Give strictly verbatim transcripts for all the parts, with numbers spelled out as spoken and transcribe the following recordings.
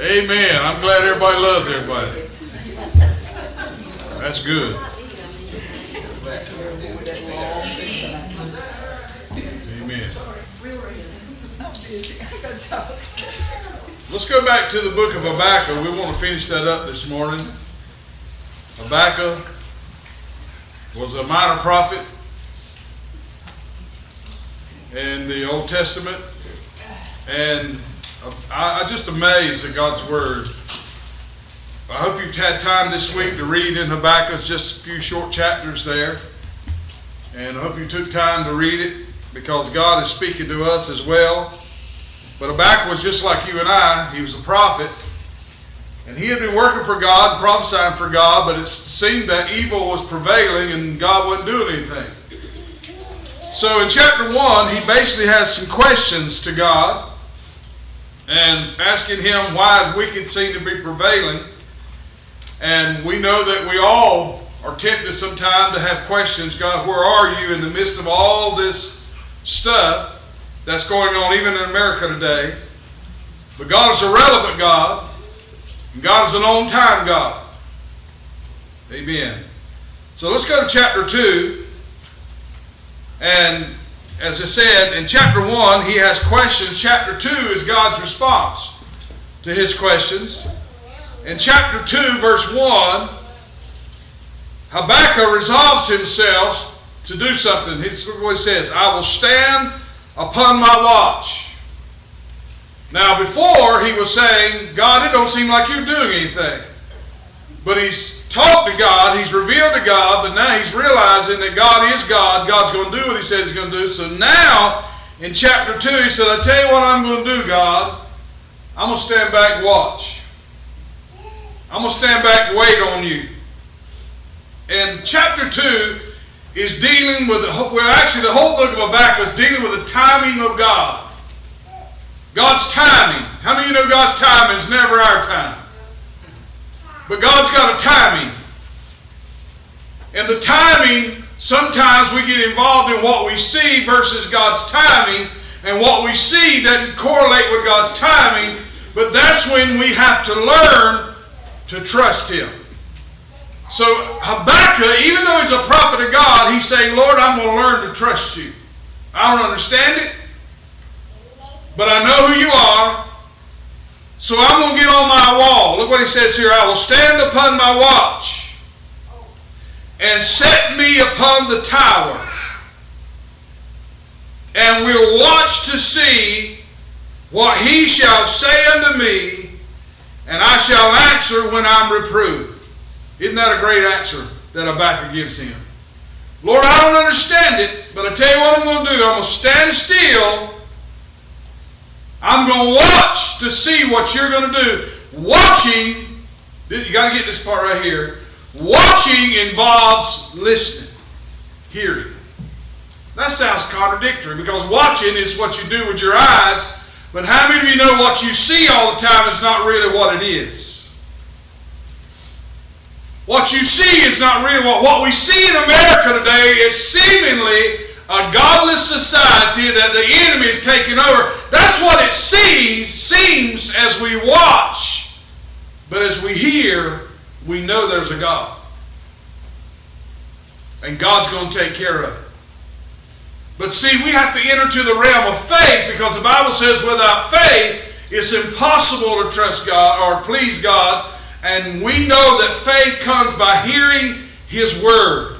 Amen. I'm glad everybody loves everybody. That's good. Amen. Let's go back to the book of Habakkuk. We want to finish that up this morning. Habakkuk was a minor prophet in the Old Testament, and I, I'm just amazed at God's Word. I hope you've had time this week to read in Habakkuk, just a few short chapters there, and I hope you took time to read it because God is speaking to us as well. But Habakkuk was just like you and I. He was a prophet, and he had been working for God, prophesying for God, but it seemed that evil was prevailing and God wasn't doing anything. So in chapter one, he basically has some questions to God and asking him why wicked seem to be prevailing. And we know that we all are tempted sometimes to have questions. God, where are you in the midst of all this stuff that's going on even in America today? But God is a relevant God. And God is an on-time God. Amen. So let's go to chapter two. And as I said, in chapter one, he has questions. Chapter two is God's response to his questions. In chapter two, verse one, Habakkuk resolves himself to do something. Here's what he says: I will stand upon my watch. Now, before he was saying, God, it don't seem like you're doing anything. But he's talked to God, he's revealed to God, but now he's realizing that God is God. God's going to do what he said he's going to do. So now, in chapter two, he said, I tell you what I'm going to do, God. I'm going to stand back and watch. I'm going to stand back and wait on you. And chapter two is dealing with, the, well, actually the whole book of Habakkuk is dealing with the timing of God. God's timing. How many of you know God's timing is never our time? But God's got a timing. And the timing, sometimes we get involved in what we see versus God's timing. And what we see doesn't correlate with God's timing. But that's when we have to learn to trust Him. So Habakkuk, even though he's a prophet of God, he's saying, Lord, I'm going to learn to trust you. I don't understand it, but I know who you are. So I'm going to get on my wall. Look what he says here. I will stand upon my watch and set me upon the tower, and will watch to see what he shall say unto me, and I shall answer when I'm reproved. Isn't that a great answer that Habakkuk gives him? Lord, I don't understand it, but I tell you what I'm going to do. I'm going to stand still. I'm going to watch to see what you're going to do. Watching, you got to get this part right here. Watching involves listening, hearing. That sounds contradictory because watching is what you do with your eyes. But how many of you know what you see all the time is not really what it is? What you see is not really what... What we see in America today is seemingly a godless society that the enemy is taking over. That's what it sees, seems as we watch. But as we hear, we know there's a God. And God's going to take care of it. But see, we have to enter to the realm of faith because the Bible says without faith, it's impossible to trust God or please God. And we know that faith comes by hearing His Word.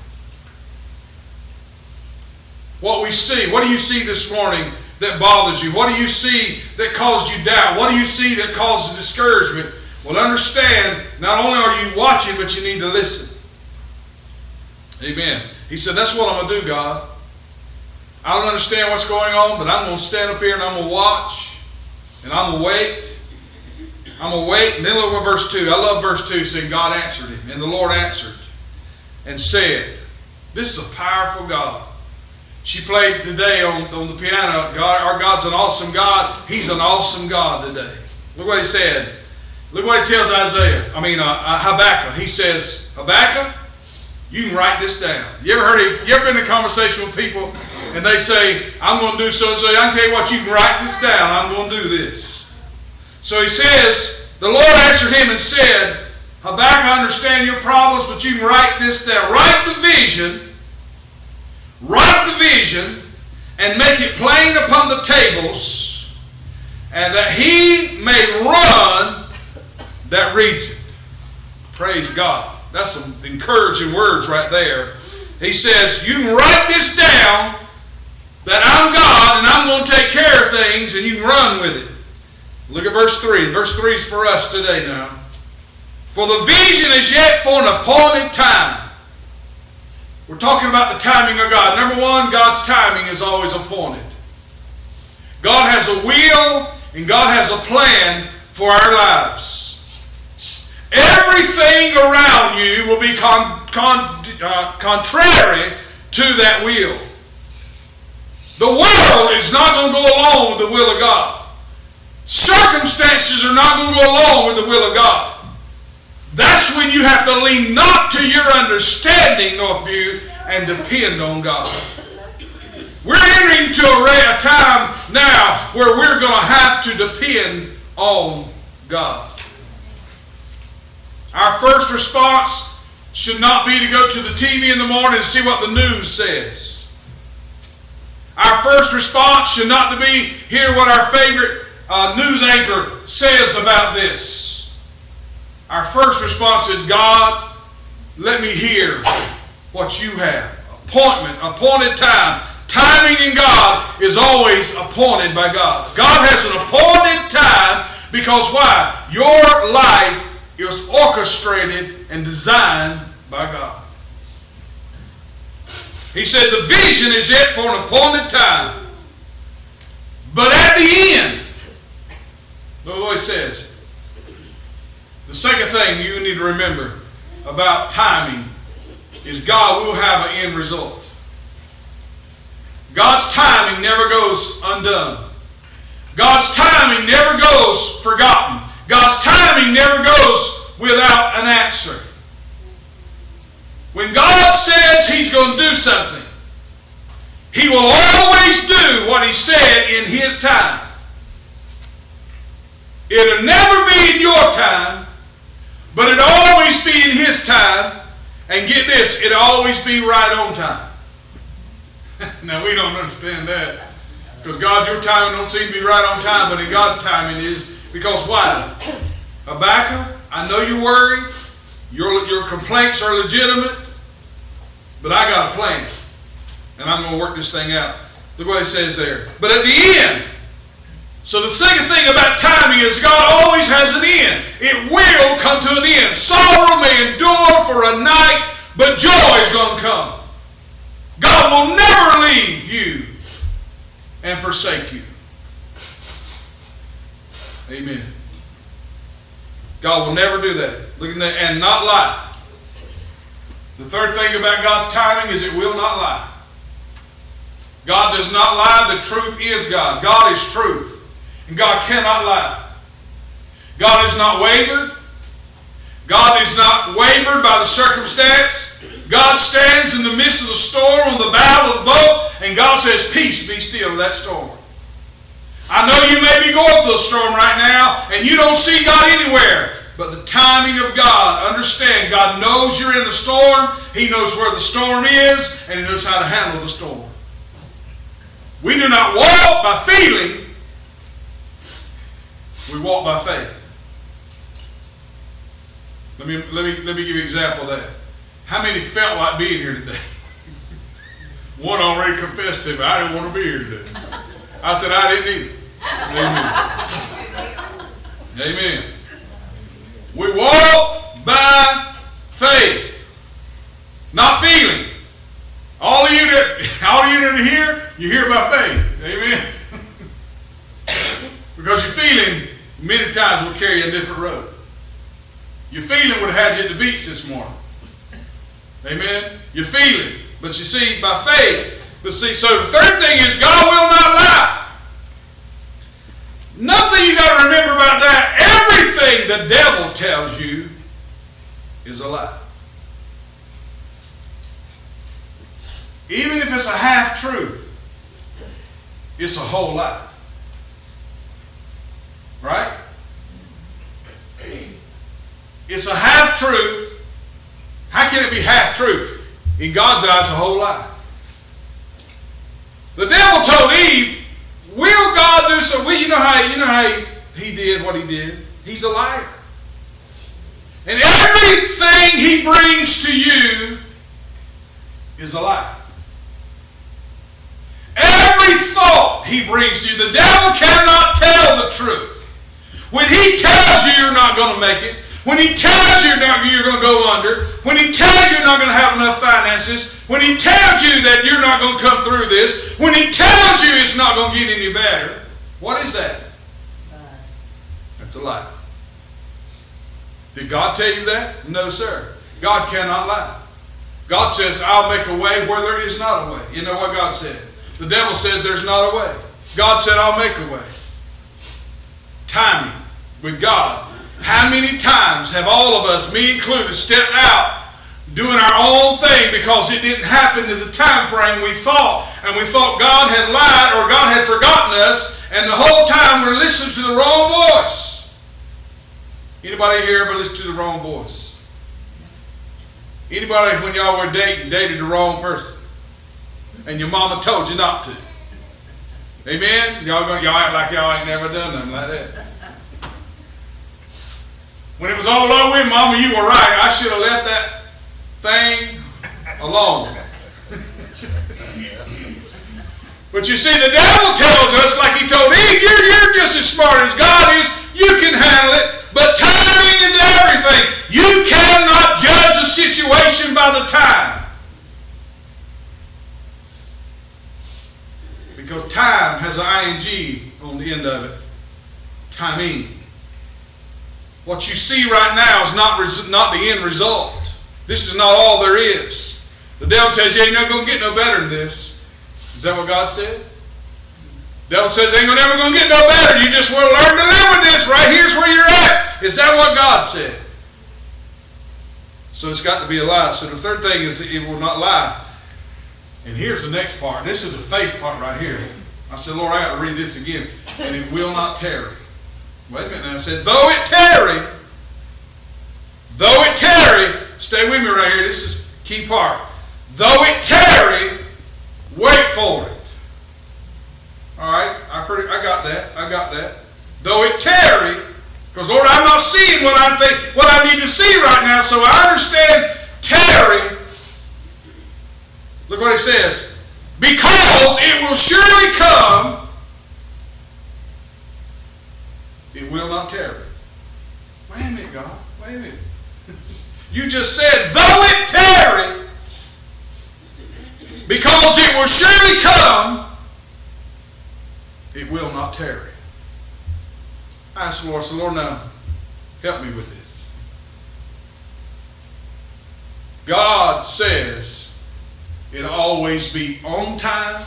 What we see. What do you see this morning that bothers you? What do you see that causes you doubt? What do you see that causes discouragement? Well, understand, not only are you watching, but you need to listen. Amen. He said, that's what I'm going to do, God. I don't understand what's going on, but I'm going to stand up here and I'm going to watch. And I'm going to wait. I'm going to wait. And then look at verse two. I love verse two saying God answered him. And the Lord answered and said, this is a powerful God. She played today on, on the piano. God, our God's an awesome God. He's an awesome God today. Look what he said. Look what he tells Isaiah. I mean uh, uh, Habakkuk. He says, Habakkuk, you can write this down. You ever heard it? You ever been in a conversation with people and they say, I'm going to do so and so? I can tell you what, you can write this down. I'm going to do this. So he says, the Lord answered him and said, Habakkuk, I understand your problems, but you can write this there. Write the vision, write the vision, and make it plain upon the tables, and that he may run that reads it. Praise God. That's some encouraging words right there. He says, you can write this down, that I'm God, and I'm going to take care of things, and you can run with it. Look at verse three. Verse three is for us today now. For the vision is yet for an appointed time. We're talking about the timing of God. Number one, God's timing is always appointed. God has a will and God has a plan for our lives. Everything around you will be con con uh, contrary to that will. The world is not going to go along with the will of God. Circumstances are not going to go along with the will of God. That's when you have to lean not to your understanding, Northview, and depend on God. We're entering into a, a time now where we're going to have to depend on God. Our first response should not be to go to the T V in the morning and see what the news says. Our first response should not be hear what our favorite uh, news anchor says about this. Our first response is, God, let me hear what you have. Appointment, appointed time. Timing in God is always appointed by God. God has an appointed time because why? Your life is orchestrated and designed by God. He said the vision is yet for an appointed time. But at the end, look what he says. The second thing you need to remember about timing is God will have an end result. God's timing never goes undone. God's timing never goes forgotten. God's timing never goes without an answer. When God says He's going to do something, He will always do what He said in His time. It'll never be in your time, but it'll always be in His time. And get this, it'll always be right on time. Now we don't understand that. Because God, your timing don't seem to be right on time, but in God's timing is. Because why? Habakkuk, I know you're worried. Your, your complaints are legitimate. But I got a plan. And I'm going to work this thing out. Look what it says there. But at the end, so the second thing about timing is God always has an end. It will come to an end. Sorrow may endure for a night, but joy is going to come. God will never leave you and forsake you. Amen. God will never do that. Look at that, and not lie. The third thing about God's timing is it will not lie. God does not lie. The truth is God. God is truth. And God cannot lie. God is not wavered. God is not wavered by the circumstance. God stands in the midst of the storm on the bow of the boat, and God says, peace, be still to that storm. I know you may be going through a storm right now, and you don't see God anywhere. But the timing of God, understand, God knows you're in the storm. He knows where the storm is, and He knows how to handle the storm. We do not walk by feeling. We walk by faith. Let me, let me, let me give you an example of that. How many felt like being here today? One already confessed to me, I didn't want to be here today. I said, I didn't either. Amen. Amen. We walk by faith, not feeling. All of you that, all of you that are here, you hear by faith. Amen. Because your feeling many times will carry you a different road. Your feeling would have had you at the beach this morning. Amen. Your feeling. But you see, by faith. But see, so the third thing is God will not lie. Nothing you got to remember about that. Everything the devil tells you is a lie. Even if it's a half truth, it's a whole lie. Right? It's a half-truth. How can it be half-truth? In God's eyes, a whole lie. The devil told Eve, will God do so? Well, you know how, you know how he, he did what he did? He's a liar. And everything he brings to you is a lie. Every thought he brings to you, the devil cannot tell the truth. When he tells you you're not going to make it, when he tells you you're, not, you're going to go under, when he tells you you're not going to have enough finances, when he tells you that you're not going to come through this, when he tells you it's not going to get any better, what is that? That's a lie. Did God tell you that? No, sir. God cannot lie. God says, I'll make a way where there is not a way. You know what God said? The devil said there's not a way. God said, I'll make a way. Timing with God. How many times have all of us, me included, stepped out doing our own thing because it didn't happen in the time frame we thought, and we thought God had lied or God had forgotten us, and the whole time we're listening to the wrong voice. Anybody here ever listen to the wrong voice? Anybody, when y'all were dating, dated the wrong person, and your mama told you not to? Amen? Y'all gonna y'all act like y'all ain't never done nothing like that. When it was all over with, Mama, you were right. I should have left that thing alone. But you see, the devil tells us, like he told Eve, you're, you're just as smart as God is. You can handle it. But timing is everything. You cannot judge a situation by the time. Because time has an ing on the end of it. Timing. What you see right now is not, res- not the end result. This is not all there is. The devil tells you, you're not going to get no better than this. Is that what God said? The devil says, ain't never going to get no better. You just want to learn to live with this. Right here's where you're at. Is that what God said? So it's got to be a lie. So the third thing is that it will not lie. And here's the next part. This is the faith part right here. I said, Lord, I got to read this again. And it will not tarry. Wait a minute. And I said, though it tarry, though it tarry, stay with me right here. This is the key part. Though it tarry, wait for it. All right, I pretty, I got that. I got that. Though it tarry, because Lord, I'm not seeing what I think, what I need to see right now. So I understand tarry. Look what it says. Because it will surely come, it will not tarry. Wait a minute, God. Wait a minute. You just said, though it tarry, because it will surely come, it will not tarry. I asked the Lord, I said, Lord, now, help me with this. God says it'll always be on time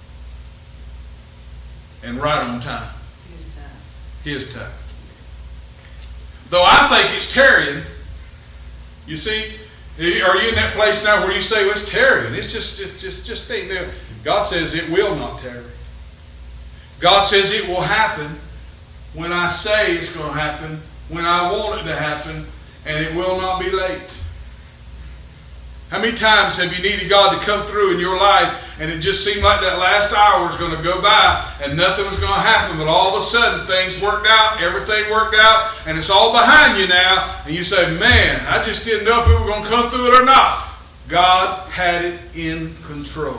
and right on time. His time. His time. Though I think it's tarrying, you see, are you in that place now where you say, well, it's tarrying? It's just, just, just, just stay there. God says it will not tarry. God says it will happen when I say it's going to happen, when I want it to happen, and it will not be late. How many times have you needed God to come through in your life and it just seemed like that last hour was going to go by and nothing was going to happen, but all of a sudden things worked out, everything worked out, and it's all behind you now, and you say, man, I just didn't know if we were going to come through it or not. God had it in control.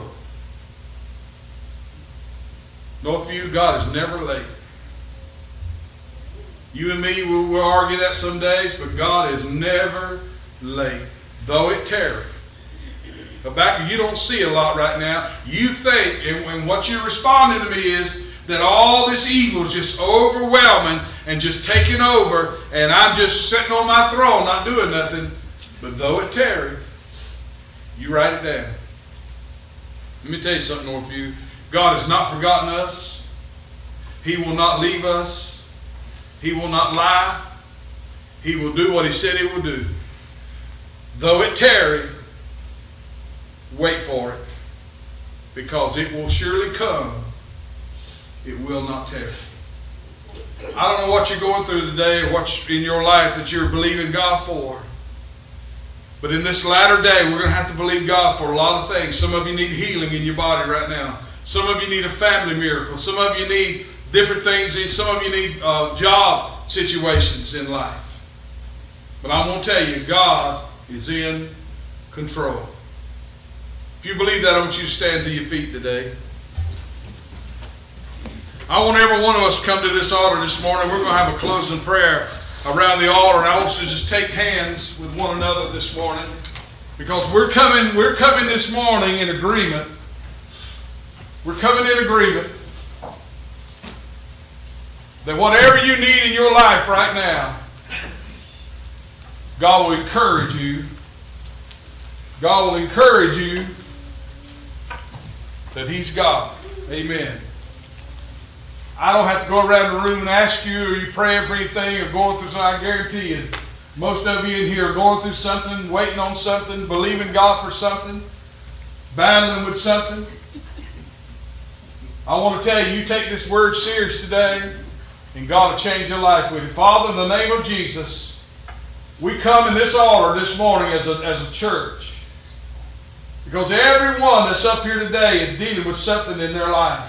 Northview, God is never late. You and me, we'll, we'll argue that some days, but God is never late, though it tarry. Habakkuk, you don't see a lot right now. You think, and, and what you're responding to me is that all this evil is just overwhelming and just taking over, and I'm just sitting on my throne not doing nothing. But though it tarry, you write it down. Let me tell you something, Northview. God has not forgotten us. He will not leave us. He will not lie. He will do what He said He will do. Though it tarry, wait for it, because it will surely come. It will not tarry. I don't know what you're going through today or what's in your life that you're believing God for. But in this latter day, we're going to have to believe God for a lot of things. Some of you need healing in your body right now. Some of you need a family miracle. Some of you need different things. Some of you need uh, job situations in life. But I'm going to tell you, God is in control. If you believe that, I want you to stand to your feet today. I want every one of us to come to this altar this morning. We're going to have a closing prayer around the altar, and I want you to just take hands with one another this morning, because we're coming, we're coming this morning in agreement. We're coming in agreement that whatever you need in your life right now, God will encourage you. God will encourage you that He's God. Amen. I don't have to go around the room and ask you, are you praying for anything or going through something? I guarantee you, most of you in here are going through something, waiting on something, believing God for something, battling with something. I want to tell you, you take this word serious today, and God will change your life with it. Father, in the name of Jesus, we come in this altar this morning as a, as a church, because everyone that's up here today is dealing with something in their life.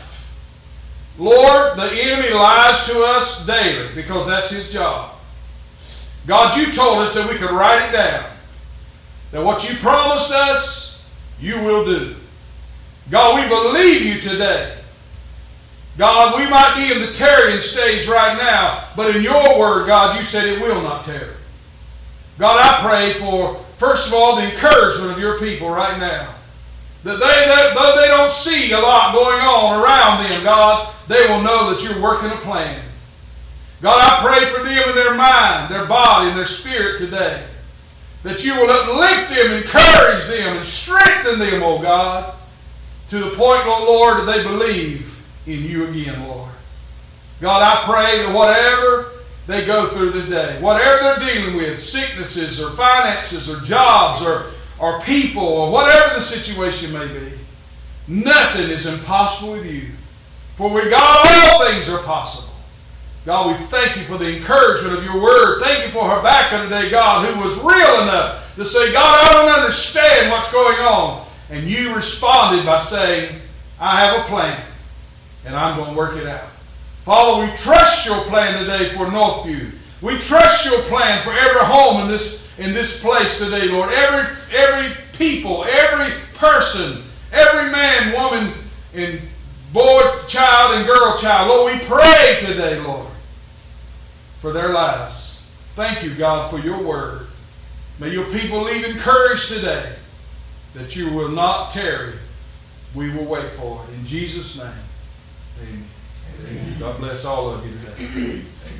Lord, the enemy lies to us daily because that's his job. God, you told us that we could write it down, that what you promised us, you will do. God, we believe you today. God, we might be in the tarrying stage right now, but in your word, God, you said it will not tarry. God, I pray for, first of all, the encouragement of your people right now. That they, that, though they don't see a lot going on around them, God, they will know that you're working a plan. God, I pray for them in their mind, their body, and their spirit today. That you will uplift them, encourage them, and strengthen them, oh God, to the point, oh Lord, that they believe in you again, Lord. God, I pray that whatever they go through today, whatever they're dealing with, sicknesses or finances or jobs or, or people or whatever the situation may be, nothing is impossible with you. For with God, all things are possible. God, we thank you for the encouragement of your word. Thank you for Habakkuk today, God, who was real enough to say, God, I don't understand what's going on. And you responded by saying, I have a plan, and I'm going to work it out. Father, we trust your plan today for Northview. We trust your plan for every home in this, in this place today, Lord. Every, every people, every person, every man, woman, and boy, child, and girl, child. Lord, we pray today, Lord, for their lives. Thank you, God, for your word. May your people leave encouraged today that you will not tarry. We will wait for it. In Jesus' name, amen. Amen. God bless all of you today.